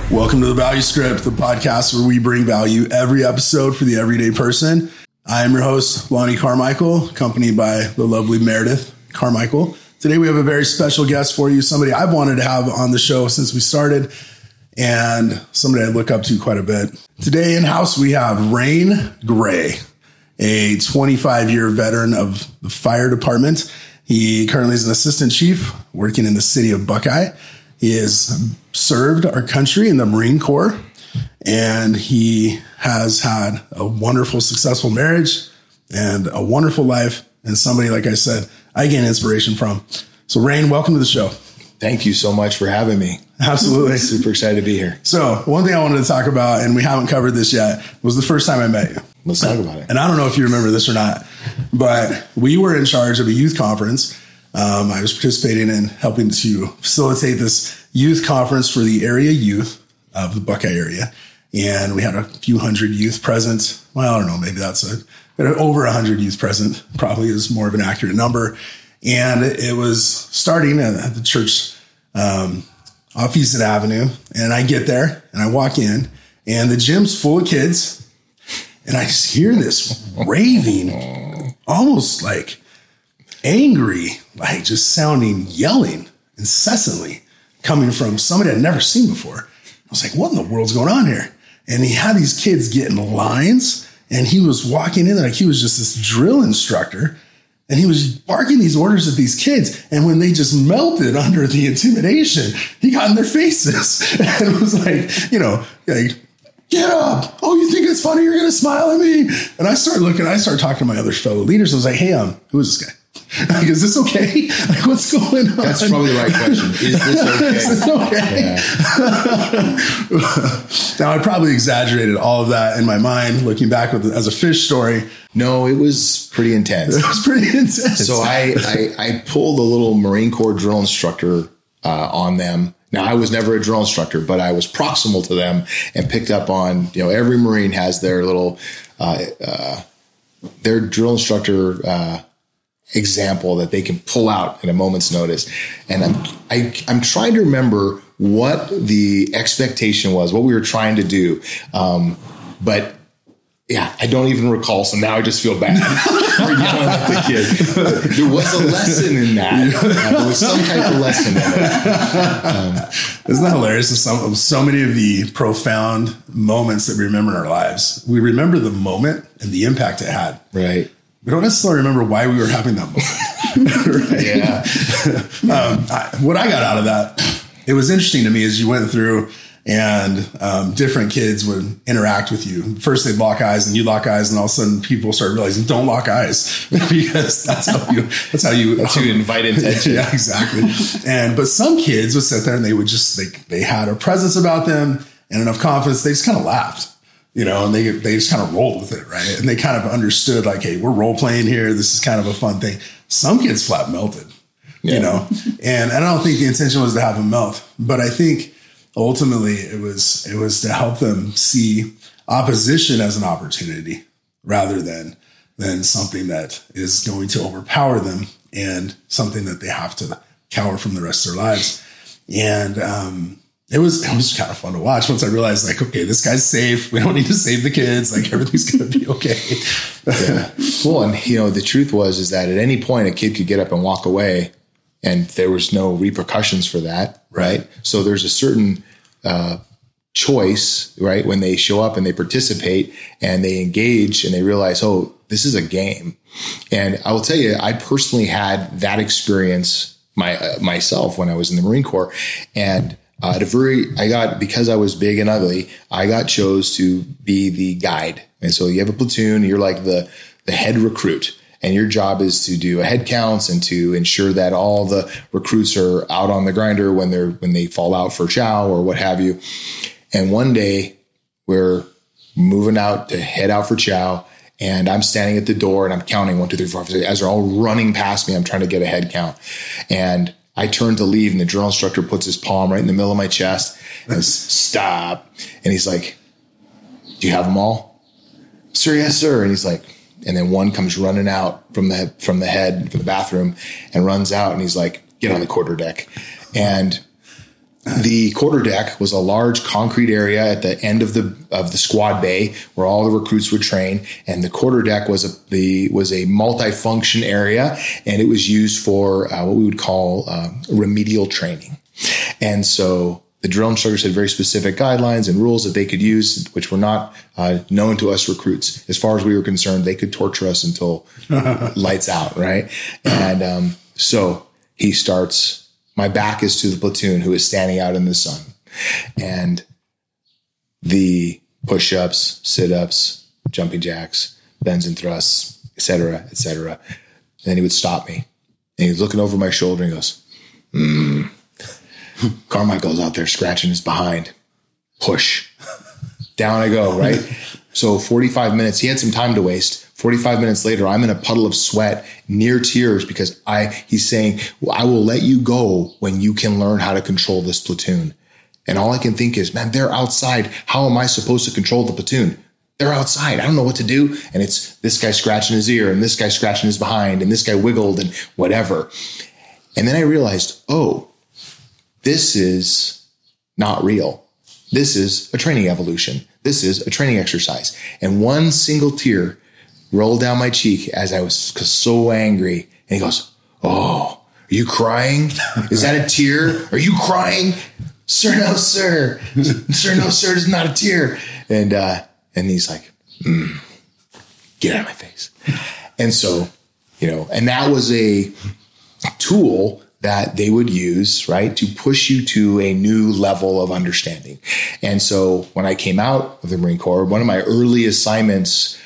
Welcome to The Value Script, the podcast where we bring value every episode for the everyday person. I am your host, Lonnie Carmichael, accompanied by the lovely Meredith Carmichael. Today we have a very special guest for you, somebody I've wanted to have on the show since we started, and somebody I look up to quite a bit. Today in-house we have Rain Gray, a 25-year veteran of the fire department. He currently is an assistant chief working in the city of Buckeye. He has served our country in the Marine Corps, and he has had a wonderful, successful marriage and a wonderful life, and somebody, like I said, I gain inspiration from. So, Rain, welcome to the show. Thank you so much for having me. Absolutely. Super excited to be here. So, one thing I wanted to talk about, and we haven't covered this yet, was the first time I met you. Let's talk about it. And I don't know if you remember this or not, but we were in charge of a youth conference. I was participating in helping to facilitate this youth conference for the area youth of the Buckeye area. And we had a few hundred youth present. Well, I don't know, maybe that's over 100 youth present, probably is more of an accurate number. And it was starting at the church off Easton Avenue. And I get there and I walk in and the gym's full of kids. And I just hear this raving, almost like angry, like just sounding, yelling incessantly, coming from somebody I'd never seen before. I was like, what in the world's going on here? And he had these kids getting lines, and he was walking in like he was just this drill instructor, and he was barking these orders at these kids. And when they just melted under the intimidation, he got in their faces and was like, like, get up. Oh, you think it's funny? You're going to smile at me. And I started talking to my other fellow leaders. I was like, hey, who is this guy? Like, is this okay? Like, what's going on? That's probably the right question. Is this okay? Is this okay? Yeah. Now, I probably exaggerated all of that in my mind, looking back as a fish story. No, it was pretty intense. It was pretty intense. So I pulled a little Marine Corps drill instructor on them. Now, I was never a drill instructor, but I was proximal to them and picked up on, every Marine has their little, their drill instructor example that they can pull out at a moment's notice. And I'm trying to remember what the expectation was, what we were trying to do. But yeah, I don't even recall. So now I just feel bad for yelling at the kid. There was a lesson in that. There was some type of lesson in it. Isn't that hilarious? So many of the profound moments that we remember in our lives, we remember the moment and the impact it had. Right. We don't necessarily remember why we were having that moment. Right? Yeah. What I got out of that, it was interesting to me as you went through and different kids would interact with you. First they'd lock eyes and you lock eyes, and all of a sudden people start realizing don't lock eyes because that's how you invite attention. Yeah, exactly. But some kids would sit there and they would just they had a presence about them and enough confidence, they just kind of laughed. And they just kind of rolled with it, right? And they kind of understood, like, hey, we're role playing here. This is kind of a fun thing. Some kids flat melted, and I don't think the intention was to have them melt, but I think ultimately it was to help them see opposition as an opportunity rather than something that is going to overpower them and something that they have to cower from the rest of their lives. And, it was kind of fun to watch once I realized, like, okay, this guy's safe. We don't need to save the kids. Like, everything's going to be okay. Yeah. Well, and the truth is that at any point a kid could get up and walk away and there was no repercussions for that. Right. So there's a certain choice, right? When they show up and they participate and they engage and they realize, oh, this is a game. And I will tell you, I personally had that experience myself when I was in the Marine Corps. And because I was big and ugly, I got chose to be the guide. And so you have a platoon, you're like the head recruit, and your job is to do a head counts and to ensure that all the recruits are out on the grinder when they fall out for chow or what have you. And one day we're moving out to head out for chow, and I'm standing at the door and I'm counting 1, 2, 3, 4, 5, 6. As they're all running past me, I'm trying to get a head count. And I turn to leave, and the drill instructor puts his palm right in the middle of my chest and says, stop. And he's like, do you have them all? Sir, yes, sir. And he's like, and then one comes running out from the bathroom and runs out. And he's like, get on the quarterdeck. And The quarterdeck was a large concrete area at the end of the squad bay where all the recruits would train. And the quarterdeck was a multi-function area, and it was used for what we would call remedial training. And so the drill instructors had very specific guidelines and rules that they could use, which were not known to us recruits. As far as we were concerned, they could torture us until lights out, right? And so he starts. My back is to the platoon who is standing out in the sun, and the push-ups, sit-ups, jumping jacks, bends and thrusts, et cetera, et cetera. And then he would stop me, and he's looking over my shoulder and he goes, Carmichael's out there scratching his behind. Push. Down I go, right? So 45 minutes, he had some time to waste. 45 minutes later, I'm in a puddle of sweat, near tears, because he's saying, I will let you go when you can learn how to control this platoon. And all I can think is, man, they're outside. How am I supposed to control the platoon? They're outside. I don't know what to do. And it's this guy scratching his ear, and this guy scratching his behind, and this guy wiggled and whatever. And then I realized, oh, this is not real. This is a training evolution. This is a training exercise. And one single tear rolled down my cheek as I was so angry. And he goes, oh, are you crying? Is that a tear? Are you crying? Sir, no, sir. Sir, no, sir, it's not a tear. And he's like, get out of my face. And so, and that was a tool that they would use, right, to push you to a new level of understanding. And so when I came out of the Marine Corps, one of my early assignments,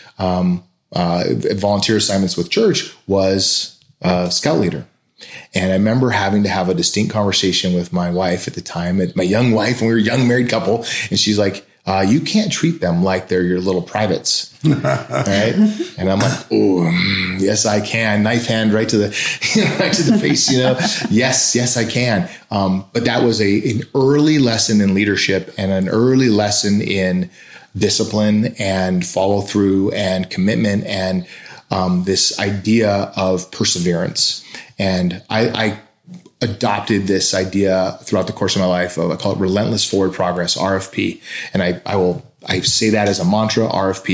volunteer assignments with church, was scout leader. And I remember having to have a distinct conversation with my wife at the time, my young wife, when we were a young married couple. And she's like, you can't treat them like they're your little privates. Right. And I'm like, oh, yes, I can. Knife hand right to the, right to the face, Yes, I can. But that was an early lesson in leadership and an early lesson in discipline and follow through and commitment and this idea of perseverance. And I adopted this idea throughout the course of my life. I call it relentless forward progress, RFP. And I say that as a mantra,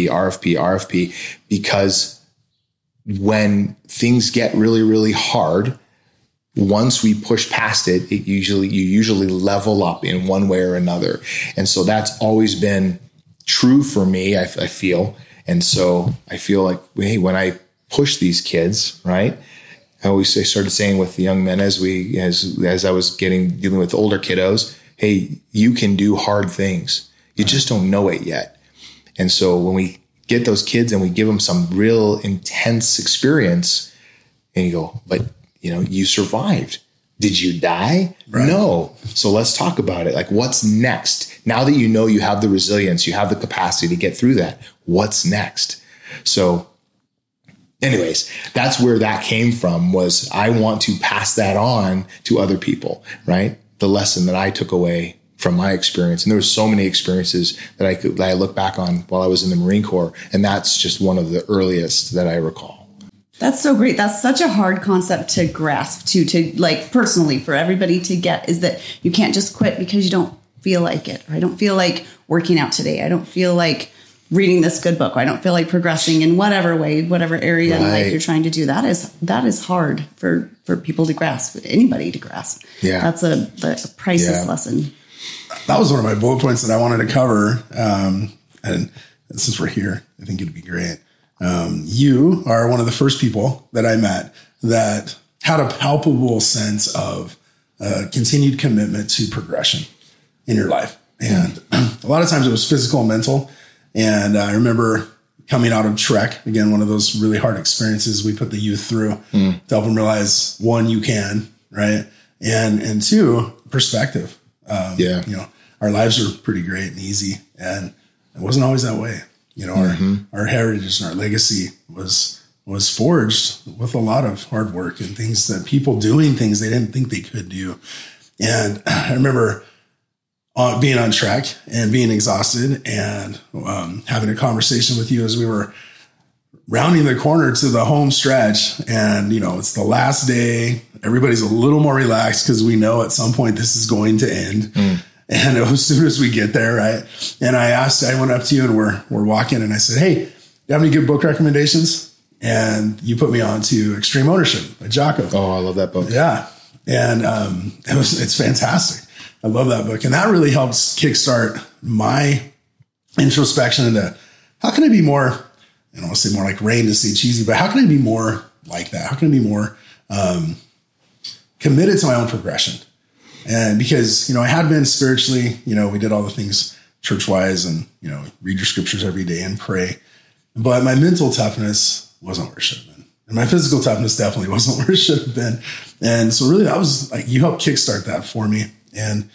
RFP, because when things get really, really hard, once we push past it, you usually level up in one way or another. And so that's always been true for me, I feel. And so I feel like, hey, when I push these kids, right? I started saying with the young men as I was dealing with older kiddos, hey, you can do hard things. You just don't know it yet. And so when we get those kids and we give them some real intense experience, and you go, but you survived. Did you die? Right. No. So let's talk about it. Like, what's next? Now that you have the resilience, you have the capacity to get through that. What's next? So anyways, that's where that came from, was I want to pass that on to other people, right? The lesson that I took away from my experience. And there were so many experiences that I look back on while I was in the Marine Corps. And that's just one of the earliest that I recall. That's so great. That's such a hard concept to grasp, to like personally for everybody to get, is that you can't just quit because you don't feel like it, or I don't feel like working out today. I don't feel like reading this good book. Or I don't feel like progressing in whatever way, whatever area in life you're trying to do. That is hard for people to grasp, anybody to grasp. Yeah. That's a priceless lesson. That was one of my bullet points that I wanted to cover. And since we're here, I think it'd be great. You are one of the first people that I met that had a palpable sense of continued commitment to progression in your life. And a lot of times it was physical and mental. And I remember coming out of Trek, again, one of those really hard experiences we put the youth through to help them realize, one, you can, right? And two, perspective. Our lives are pretty great and easy, and it wasn't always that way. Our heritage and our legacy was forged with a lot of hard work and things that people doing things they didn't think they could do. And I remember being on track and being exhausted and having a conversation with you as we were rounding the corner to the home stretch, and, you know, it's the last day. Everybody's a little more relaxed because we know at some point this is going to end. And as soon as we get there, right? And I went up to you and we're walking, and I said, hey, you have any good book recommendations? And you put me on to Extreme Ownership by Jocko. Oh, I love that book. Yeah. And it's fantastic. I love that book. And that really helps kickstart my introspection into how can I be more, I don't want to say more like Rain to say cheesy, but how can I be more like that? How can I be more committed to my own progression? And because, you know, I had been spiritually, you know, we did all the things church-wise and, you know, read your scriptures every day and pray. But my mental toughness wasn't where it should have been. And my physical toughness definitely wasn't where it should have been. And so really that was like, you helped kickstart that for me. And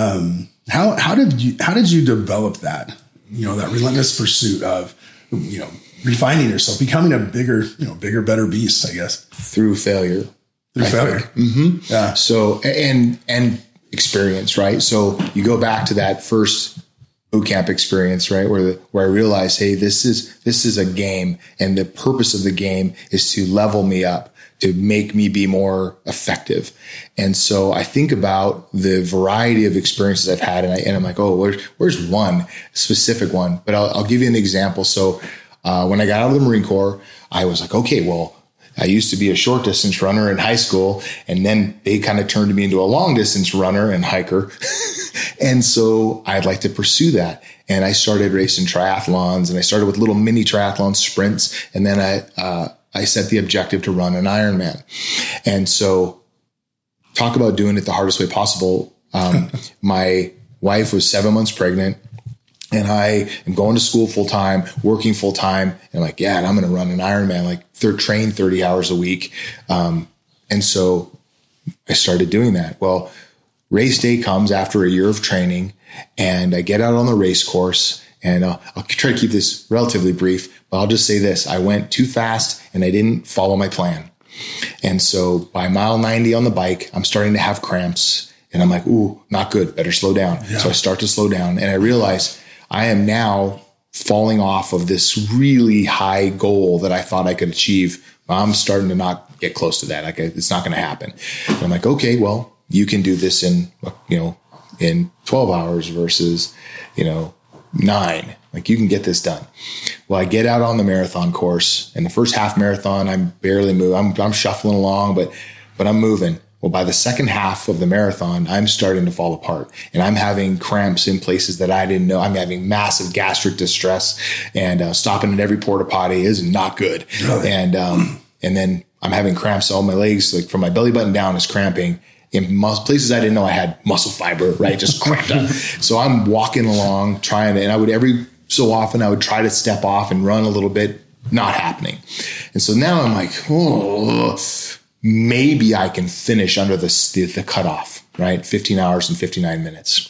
how did you develop that, you know, that relentless pursuit of, you know, refining yourself, becoming a bigger, better beast, I guess. Through failure. Mm-hmm. Yeah. So, and experience, right? So you go back to that first boot camp experience, right? Where I realized, hey, this is a game, and the purpose of the game is to level me up, to make me be more effective. And so I think about the variety of experiences I've had, and I'm like, oh, where's one specific one? But I'll give you an example. So when I got out of the Marine Corps, I was like, okay, well, I used to be a short distance runner in high school, and then they kind of turned me into a long distance runner and hiker. And so I'd like to pursue that. And I started racing triathlons, and I started with little mini triathlon sprints. And then I set the objective to run an Ironman. And so talk about doing it the hardest way possible. My wife was 7 months pregnant, and I am going to school full time, working full time. And I'm like, yeah, and I'm going to run an Ironman, like train 30 hours a week. And so I started doing that. Well, race day comes after a year of training, and I get out on the race course, and I'll try to keep this relatively brief, but I'll just say this. I went too fast and I didn't follow my plan. And so by mile 90 on the bike, I'm starting to have cramps, and I'm like, ooh, not good. Better slow down. Yeah. So I start to slow down, and I realize I am now falling off of this really high goal that I thought I could achieve. I'm starting to not get close to that. Like, it's not going to happen. And I'm like, okay, well, you can do this in 12 hours versus, 9. Like, you can get this done. Well, I get out on the marathon course, and the first half marathon, I'm barely moving. I'm shuffling along, but I'm moving. Well, by the second half of the marathon, I'm starting to fall apart, and I'm having cramps in places that I didn't know. I'm having massive gastric distress, and stopping at every porta potty is not good. Really? And then I'm having cramps on my legs, like from my belly button down is cramping. In places I didn't know I had muscle fiber, right? Just cramped up. So I'm walking along and I would every so often I would try to step off and run a little bit, not happening. And so now I'm like, oh, maybe I can finish under the cutoff, right? 15 hours and 59 minutes.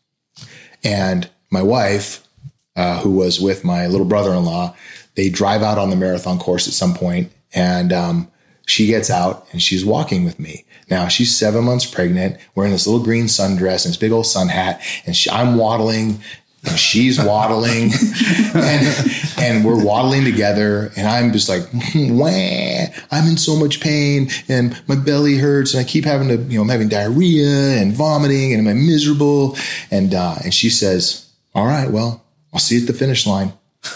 And my wife, who was with my little brother-in-law, they drive out on the marathon course at some point, and she gets out and she's walking with me. Now she's 7 months pregnant, wearing this little green sundress and this big old sun hat, and I'm waddling, and she's waddling, and we're waddling together, and I'm just like, wah, I'm in so much pain, and my belly hurts, and I keep having to, I'm having diarrhea and vomiting, and I'm miserable, and she says, all right, well, I'll see you at the finish line.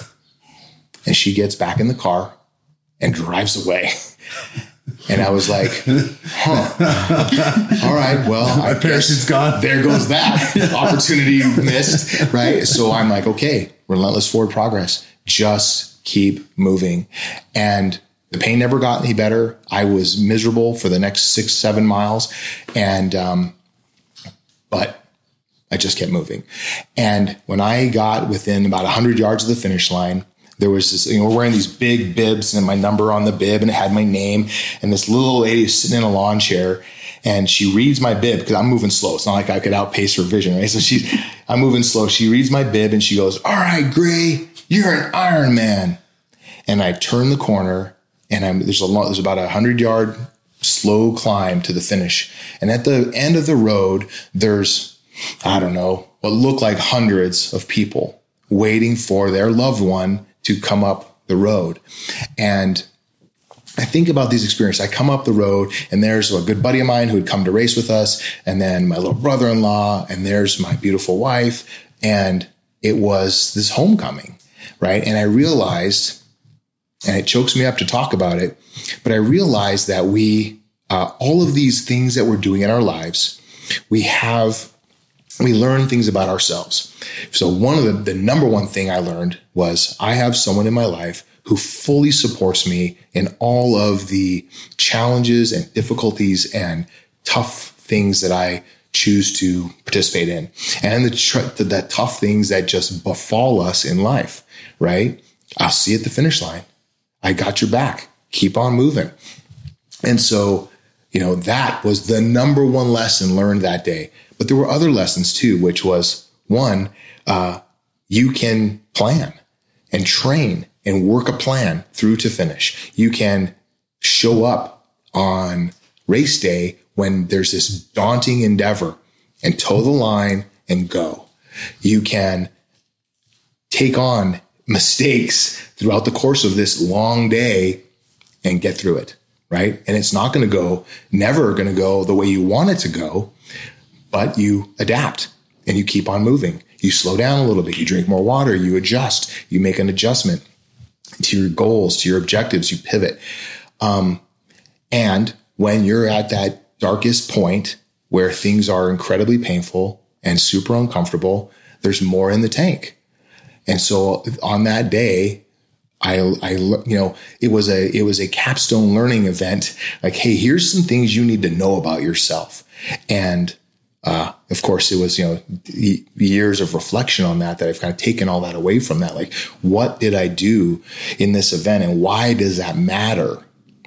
And she gets back in the car and drives away. And I was like, all right, well, my parachute's gone. There goes that opportunity missed, right? So I'm like, okay, relentless forward progress. Just keep moving. And the pain never got any better. I was miserable for the next 6-7 miles. And, but I just kept moving. And when I got within about 100 yards of the finish line, there was this, we're wearing these big bibs and my number on the bib, and it had my name, and this little lady is sitting in a lawn chair, and she reads my bib because I'm moving slow. It's not like I could outpace her vision, right? So I'm moving slow. She reads my bib and she goes, all right, Gray, you're an Ironman. And I turn the corner, and there's about 100-yard slow climb to the finish. And at the end of the road, there's, I don't know, what looked like hundreds of people waiting for their loved one to come up the road. And I think about these experiences. I come up the road and there's a good buddy of mine who had come to race with us. And then my little brother-in-law, and there's my beautiful wife. And it was this homecoming, right? And I realized, and it chokes me up to talk about it, but I realized that all of these things that we're doing in our lives, we learn things about ourselves. So one of the number one thing I learned was I have someone in my life who fully supports me in all of the challenges and difficulties and tough things that I choose to participate in, and the tough things that just befall us in life, right? I'll see you at the finish line. I got your back. Keep on moving. And so, that was the number one lesson learned that day. But there were other lessons too, which was one, you can plan and train and work a plan through to finish. You can show up on race day when there's this daunting endeavor and toe the line and go. You can take on mistakes throughout the course of this long day and get through it, right? And it's not never going to go the way you want it to go, but you adapt and you keep on moving. You slow down a little bit, you drink more water, you adjust, you make an adjustment to your goals, to your objectives, you pivot. And when you're at that darkest point where things are incredibly painful and super uncomfortable, there's more in the tank. And so on that day, it was a capstone learning event. Like, hey, here's some things you need to know about yourself. And, of course, it was, years of reflection on that I've kind of taken all that away from that. Like, what did I do in this event and why does that matter?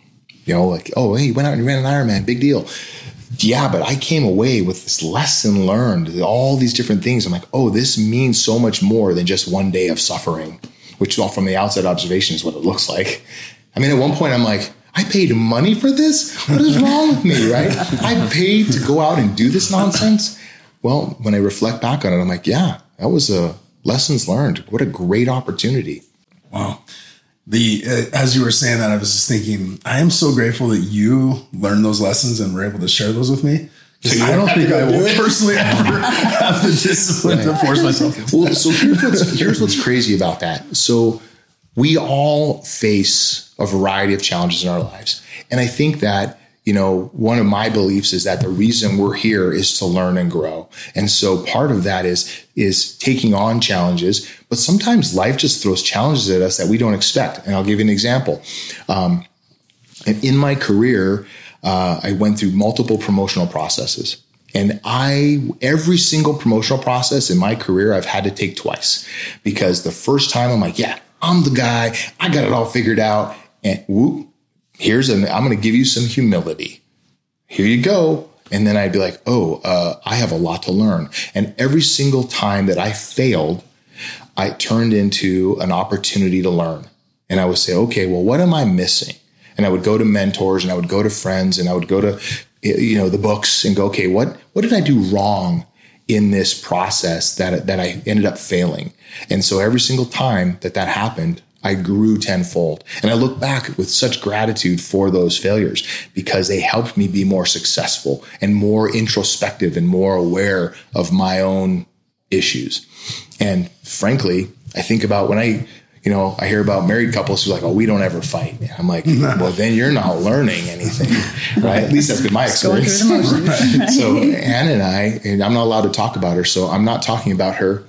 Oh, hey, you went out and you ran an Ironman, big deal. Yeah, but I came away with this lesson learned, all these different things. I'm like, oh, this means so much more than just one day of suffering, which from the outside observation is what it looks like. I mean, at one point I'm like, I paid money for this? What is wrong with me, right? I paid to go out and do this nonsense. Well, when I reflect back on it, I'm like, yeah, that was a lessons learned. What a great opportunity. Wow. As you were saying that, I was just thinking, I am so grateful that you learned those lessons and were able to share those with me. I don't think I will personally ever have the discipline to force myself to do that. So here's what's crazy about that. So we all face a variety of challenges in our lives. And I think that, one of my beliefs is that the reason we're here is to learn and grow. And so part of that is taking on challenges, but sometimes life just throws challenges at us that we don't expect. And I'll give you an example. And in my career, I went through multiple promotional processes. And every single promotional process in my career, I've had to take twice, because the first time I'm like, yeah, I'm the guy. I got it all figured out. And whoop, I'm going to give you some humility. Here you go. And then I'd be like, I have a lot to learn. And every single time that I failed, I turned into an opportunity to learn. And I would say, okay, well, what am I missing? And I would go to mentors and I would go to friends and I would go to, the books and go, okay, what did I do wrong in this process that I ended up failing? And so every single time that happened, I grew tenfold. And I look back with such gratitude for those failures because they helped me be more successful and more introspective and more aware of my own issues. And frankly, I think about when I hear about married couples who are like, oh, we don't ever fight. And I'm like, well, then you're not learning anything, right? At least that's been my experience. Going through the motions, right? So Ann and I'm not allowed to talk about her, so I'm not talking about her.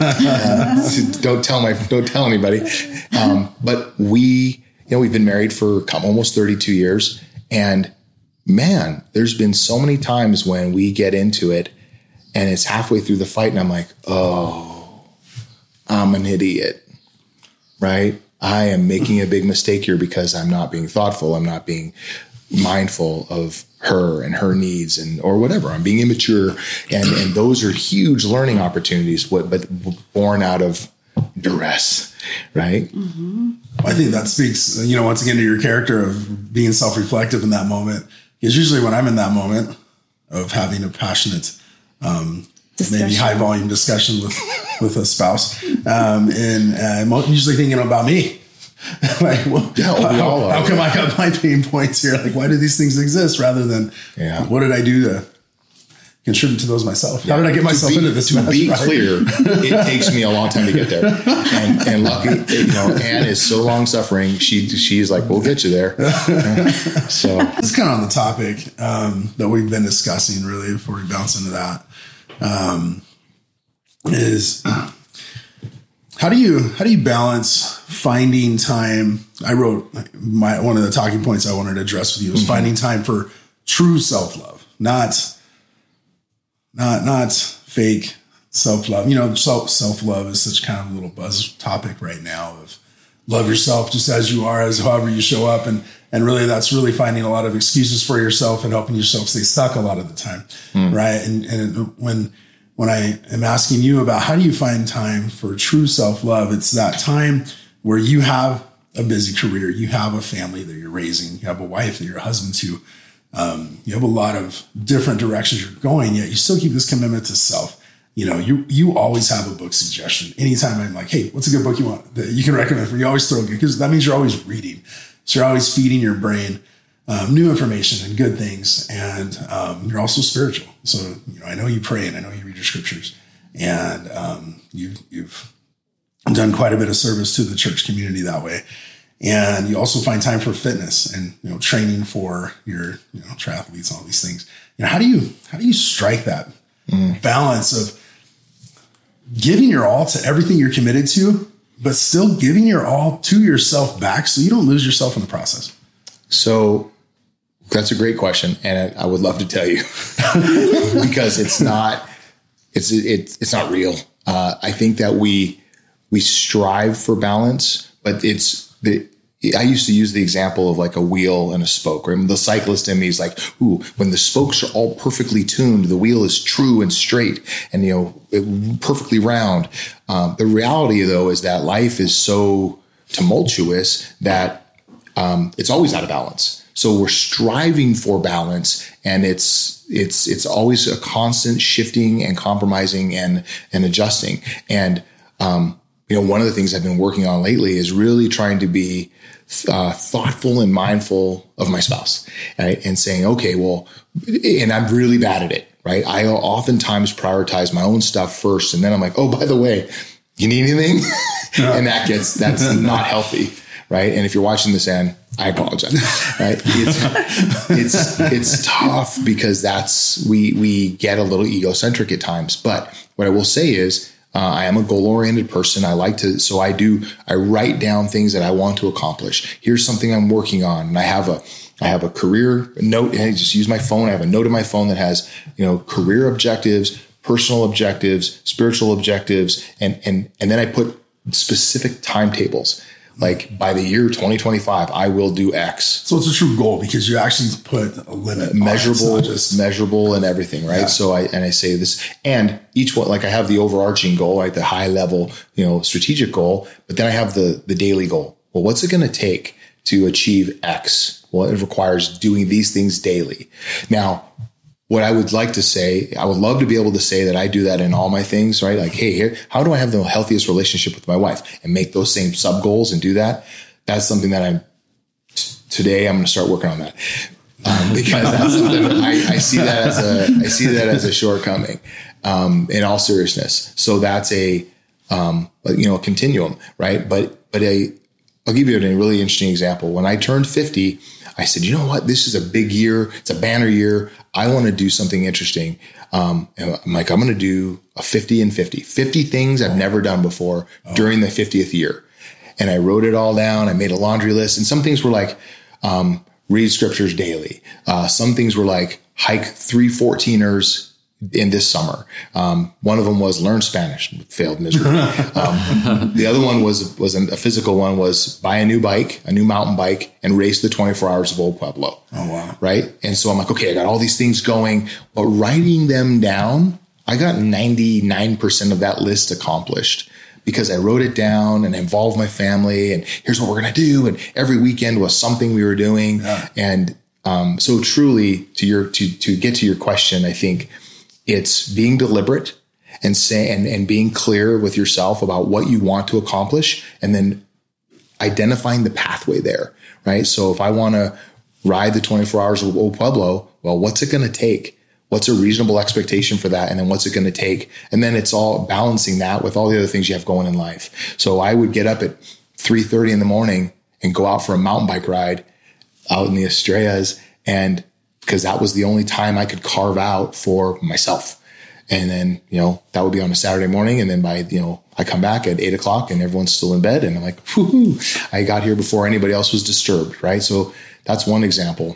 Don't tell anybody. But we've been married for almost 32 years. And man, there's been so many times when we get into it and it's halfway through the fight and I'm like, oh, I'm an idiot. Right? I am making a big mistake here because I'm not being thoughtful. I'm not being mindful of her and her needs or whatever. I'm being immature. And those are huge learning opportunities, but born out of duress. Right? Mm-hmm. I think that speaks, once again to your character of being self-reflective in that moment. Because usually when I'm in that moment of having a passionate, maybe high volume discussion with a spouse. And I'm usually thinking about me. Like, well, how come I got my pain points here? Like, why do these things exist rather than what did I do to contribute to those myself? How did I get myself into this? To be clear, it takes me a long time to get there. And lucky, Anne is so long suffering. She's like, we'll get you there. So it's kind of on the topic that we've been discussing really before we bounce into that. Is how do you balance finding time? I wrote one of the talking points I wanted to address with you is finding time for true self-love, not fake self-love. Self-love is such kind of a little buzz topic right now of love yourself just as you are, as however you show up. And really that's really finding a lot of excuses for yourself and helping yourself stay stuck a lot of the time. Right. And when I am asking you about how do you find time for true self-love, it's that time where you have a busy career, you have a family that you're raising, you have a wife that you're a husband to, you have a lot of different directions you're going, yet you still keep this commitment to self. You always have a book suggestion. Anytime I'm like, hey, what's a good book you want that you can recommend for me? You always throw it, because that means you're always reading. So you're always feeding your brain new information and good things. And you're also spiritual. So, I know you pray and I know you read your scriptures, and you've done quite a bit of service to the church community that way. And you also find time for fitness and, training for your, triathletes, all these things. How do you strike that balance of giving your all to everything you're committed to, but still giving your all to yourself back so you don't lose yourself in the process? So that's a great question. And I would love to tell you because it's not real. I think that we strive for balance, but I used to use the example of like a wheel and a spoke, right? The cyclist in me is like, when the spokes are all perfectly tuned, the wheel is true and straight and, perfectly round. The reality though, is that life is so tumultuous that, it's always out of balance. So we're striving for balance, and it's always a constant shifting and compromising and adjusting. And, one of the things I've been working on lately is really trying to be thoughtful and mindful of my spouse, right? And saying, okay, well, and I'm really bad at it, right? I oftentimes prioritize my own stuff first. And then I'm like, oh, by the way, you need anything? And that's not healthy, right? And if you're watching this, Anne, I apologize, right? It's tough because we get a little egocentric at times. But what I will say is, I am a goal-oriented person. I write down things that I want to accomplish. Here's something I'm working on. And I have a career note, and I just use my phone. I have a note in my phone that has, career objectives, personal objectives, spiritual objectives. And then I put specific timetables. Like by the year 2025, I will do X. So it's a true goal because you actually put a limit, measurable and everything, right? Yeah. So I say this, and each one, like I have the overarching goal, right? The high level, strategic goal, but then I have the daily goal. Well, what's it going to take to achieve X? Well, it requires doing these things daily. Now, what I would like to say, I would love to be able to say that I do that in all my things, right? Like, hey, how do I have the healthiest relationship with my wife and make those same sub goals and do that? That's something that today I'm going to start working on that. Because that's something I see that as a shortcoming, in all seriousness. So that's a continuum, right? But I'll give you a really interesting example. When I turned 50, I said, you know what? This is a big year. It's a banner year. I want to do something interesting. And I'm like, I'm going to do a 50 and 50 things I've never done before during the 50th year. And I wrote it all down. I made a laundry list. And some things were like, read scriptures daily. Some things were like hike 3 14ers in this summer. One of them was learn Spanish, failed miserably. The other one was a physical one, was buy a new mountain bike and race the 24 hours of Old Pueblo. Oh, wow. Right. And so I'm like, okay, I got all these things going, but writing them down, I got 99% of that list accomplished because I wrote it down and involved my family, and here's what we're going to do. And every weekend was something we were doing. Yeah. And, so truly to get to your question, I think it's being deliberate and being clear with yourself about what you want to accomplish, and then identifying the pathway there, right? So if I want to ride the 24 hours of Old Pueblo, well, what's it going to take? What's a reasonable expectation for that? And then what's it going to take? And then it's all balancing that with all the other things you have going in life. So I would get up at 3:30 in the morning and go out for a mountain bike ride out in the Estrellas. And because that was the only time I could carve out for myself. And then, that would be on a Saturday morning. And then by, I come back at 8 o'clock and everyone's still in bed. And I'm like, whoo, I got here before anybody else was disturbed. Right. So that's one example.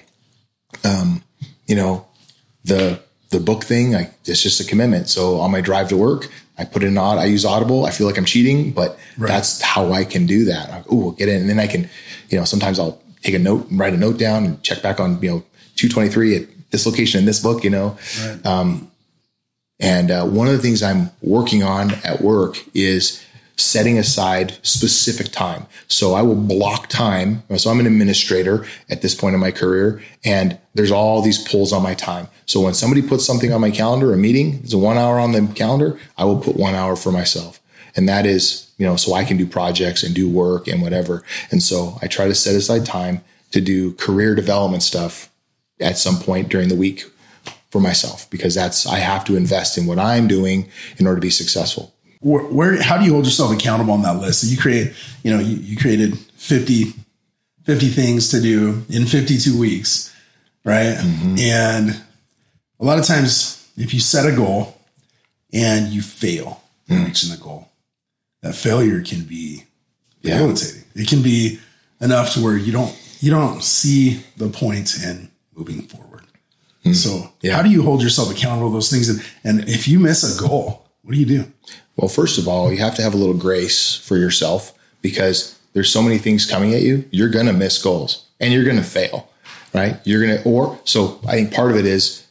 The book thing, it's just a commitment. So on my drive to work, I put in I use Audible. I feel like I'm cheating, but that's how I can do that. Like, we'll get in. And then I can, sometimes I'll take a note and write a note down and check back on, 223 at this location in this book, Right. One of the things I'm working on at work is setting aside specific time. So I will block time. So I'm an administrator at this point in my career, and there's all these pulls on my time. So when somebody puts something on my calendar, a meeting, it's a 1 hour on the calendar, I will put 1 hour for myself. And that is, so I can do projects and do work and whatever. And so I try to set aside time to do career development stuff at some point during the week for myself, because I have to invest in what I'm doing in order to be successful. How do you hold yourself accountable on that list? So you created 50 things to do in 52 weeks, right? Mm-hmm. And a lot of times if you set a goal and you fail in reaching the goal, that failure can be debilitating. It can be enough to where you don't see the point in moving forward. Mm-hmm. So how do you hold yourself accountable to those things? And if you miss a goal, what do you do? Well, first of all, you have to have a little grace for yourself, because there's so many things coming at you. You're going to miss goals and you're going to fail, right? So I think part of it is,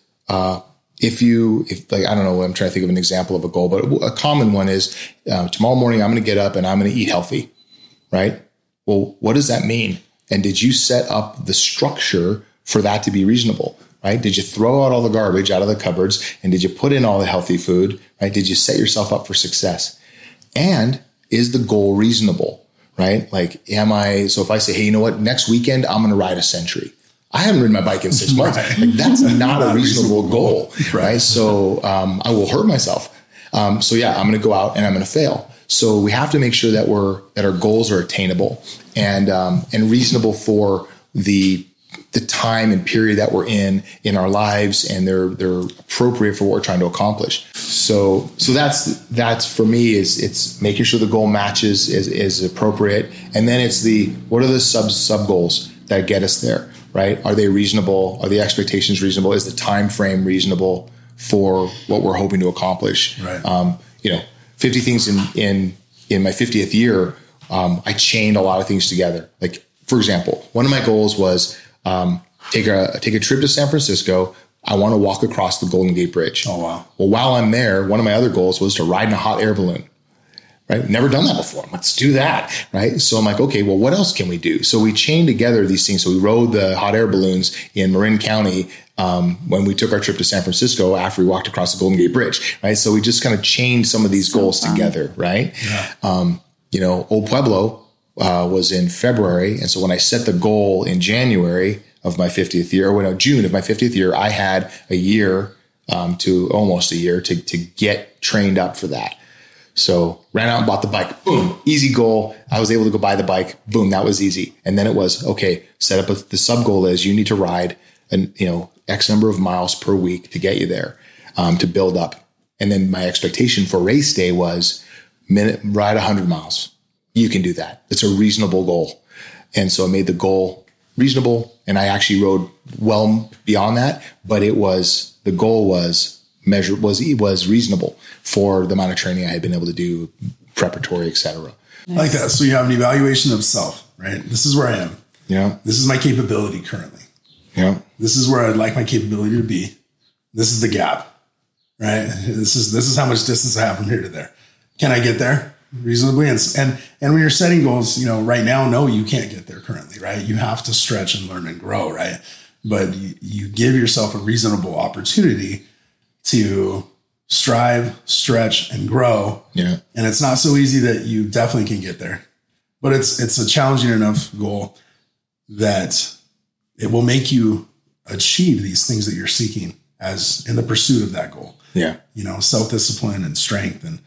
if I don't know, I'm trying to think of an example of a goal, but a common one is, tomorrow morning, I'm going to get up and I'm going to eat healthy, right? Well, what does that mean? And did you set up the structure for that to be reasonable? Right? Did you throw out all the garbage out of the cupboards, and did you put in all the healthy food? Right? Did you set yourself up for success? And is the goal reasonable? Right? Like, so if I say, hey, you know what? Next weekend, I'm going to ride a Century. I haven't ridden my bike in 6 months. Right. Like, that's not a reasonable goal. Right? So, I will hurt myself. I'm going to go out and I'm going to fail. So we have to make sure that our goals are attainable and reasonable for the time and period that we're in our lives, and they're appropriate for what we're trying to accomplish. So that's for me it's making sure the goal matches is appropriate. And then it's what are the sub goals that get us there, right? Are they reasonable? Are the expectations reasonable? Is the time frame reasonable for what we're hoping to accomplish? Right. 50 things in my 50th year, I chained a lot of things together. Like, for example, one of my goals was, take a trip to San Francisco. I want to walk across the Golden Gate Bridge. Oh, wow. Well, while I'm there, one of my other goals was to ride in a hot air balloon, right? Never done that before. Let's do that, right? So I'm like, okay, well, what else can we do? So we chained together these things. So we rode the hot air balloons in Marin County, when we took our trip to San Francisco after we walked across the Golden Gate Bridge, right? So we just kind of chained some of these goals together, right? Yeah. Old Pueblo, was in February. And so when I set the goal in January of my 50th year, June of my 50th year, I had a year, to almost a year to get trained up for that. So ran out and bought the bike. Boom, easy goal. I was able to go buy the bike. Boom, that was easy. And then it was, okay, set up the sub goal is you need to ride X number of miles per week to get you there, to build up. And then my expectation for race day was ride 100 miles. You can do that. It's a reasonable goal. And so I made the goal reasonable, and I actually rode well beyond that, but the goal was reasonable for the amount of training I had been able to do, preparatory, et cetera. Nice. Like that. So you have an evaluation of self, right? This is where I am. Yeah. This is my capability currently. Yeah. This is where I'd like my capability to be. This is the gap, right? This is how much distance I have from here to there. Can I get there reasonably? And when you're setting goals, right now, no, you can't get there currently, right? You have to stretch and learn and grow, right? But you give yourself a reasonable opportunity to strive, stretch, and grow. Yeah. And it's not so easy that you definitely can get there. but it's a challenging enough goal that it will make you achieve these things that you're seeking as in the pursuit of that goal. Yeah. You know, self-discipline and strength and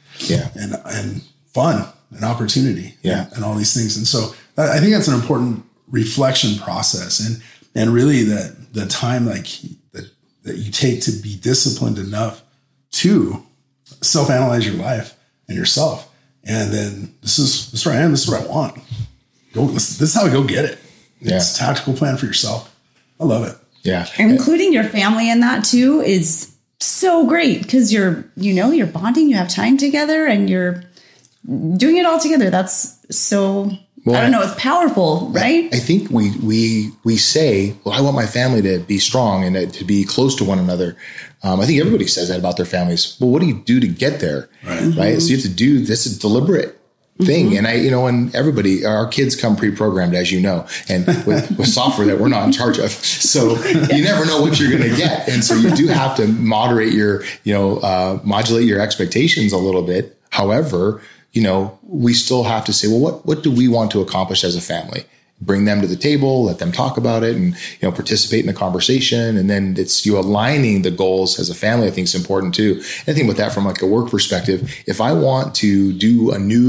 fun and opportunity. Yeah. And all these things. And so I think that's an important reflection process and really the time like that you take to be disciplined enough to self-analyze your life and yourself. And then this is where I am. This is what I want. This is how I go get it. Yeah. It's a tactical plan for yourself. I love it. Yeah. Including your family in that too is so great because you're bonding, you have time together and you're doing it all together. That's so, well, I don't know, it's powerful, right? I think we say, well, I want my family to be strong and to be close to one another. I think everybody says that about their families. Well, what do you do to get there? Right. Mm-hmm. Right. So you have to do this is deliberate thing. Mm-hmm. And and our kids come pre-programmed, as you know, and with software that we're not in charge of. So you never know what you're going to get. And so you do have to moderate modulate your expectations a little bit. However, we still have to say, well, what do we want to accomplish as a family? Bring them to the table, let them talk about it and, participate in the conversation. And then it's you aligning the goals as a family, I think is important too. And I think with that from like a work perspective, if I want to do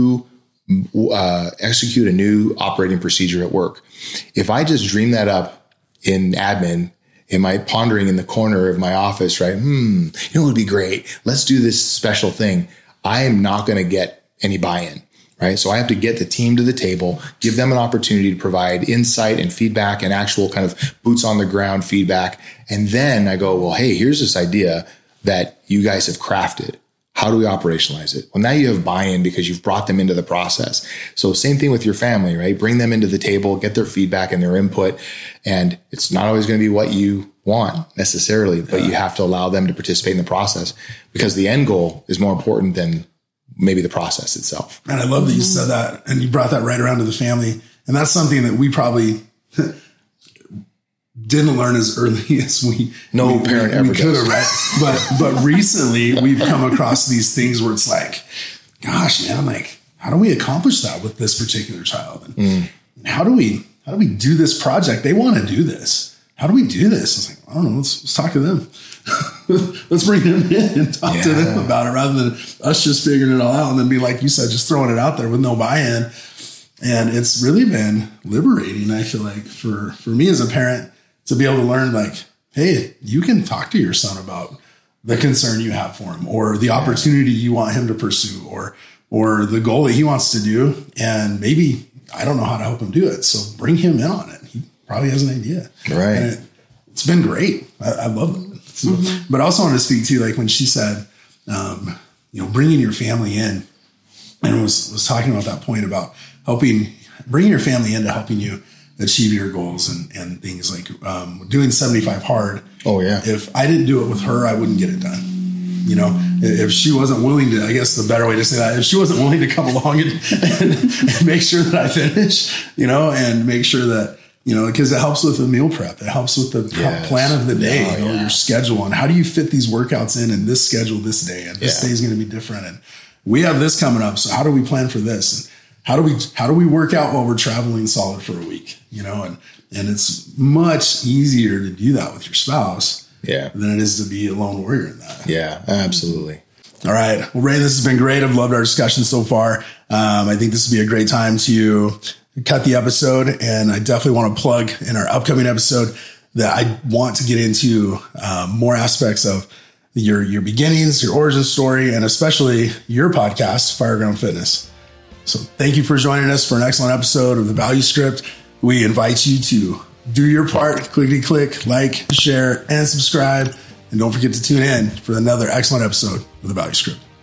execute a new operating procedure at work, if I just dream that up in admin, am I pondering in the corner of my office, right? It would be great. Let's do this special thing. I am not going to get any buy-in. Right. So I have to get the team to the table, give them an opportunity to provide insight and feedback and actual kind of boots on the ground feedback. And then I go, well, hey, here's this idea that you guys have crafted. How do we operationalize it? Well, now you have buy-in because you've brought them into the process. So same thing with your family, right? Bring them into the table, get their feedback and their input. And it's not always going to be what you want necessarily, but you have to allow them to participate in the process because the end goal is more important than maybe the process itself. And I love that you said that and you brought that right around to the family. And that's something that we probably didn't learn as early as parent ever could have, right? But recently we've come across these things where it's like, gosh, man, like, how do we accomplish that with this particular child? And how do we do this project? They want to do this. How do we do this? I was like, I don't know. Let's talk to them. Let's bring them in and talk to them about it rather than us just figuring it all out and then be like you said, just throwing it out there with no buy-in. And it's really been liberating. I feel like for me as a parent to be able to learn like, hey, you can talk to your son about the concern you have for him or the opportunity you want him to pursue or the goal that he wants to do. And maybe I don't know how to help him do it. So bring him in on it. He probably has an idea. Right. And it's been great. I love it. So, but I also want to speak to like when she said, bringing your family in and was talking about that point about bringing your family in to helping you achieve your goals and things like doing 75 hard. Oh yeah. If I didn't do it with her, I wouldn't get it done. If she wasn't willing to, I guess the better way to say that, if she wasn't willing to come along and make sure that I finish, and make sure that, because it helps with the meal prep. It helps with the plan of the day, your schedule and how do you fit these workouts in this schedule this day and this day is going to be different. And we have this coming up. So how do we plan for this? And how do we work out while we're traveling solid for a week, and it's much easier to do that with your spouse than it is to be a lone warrior in that. Yeah, absolutely. All right. Well, Ray, this has been great. I've loved our discussion so far. I think this would be a great time to cut the episode. And I definitely want to plug in our upcoming episode that I want to get into more aspects of your beginnings, your origin story, and especially your podcast, Fireground Fitness. So thank you for joining us for an excellent episode of The Value Script. We invite you to do your part, click, like, share, and subscribe. And don't forget to tune in for another excellent episode of The Value Script.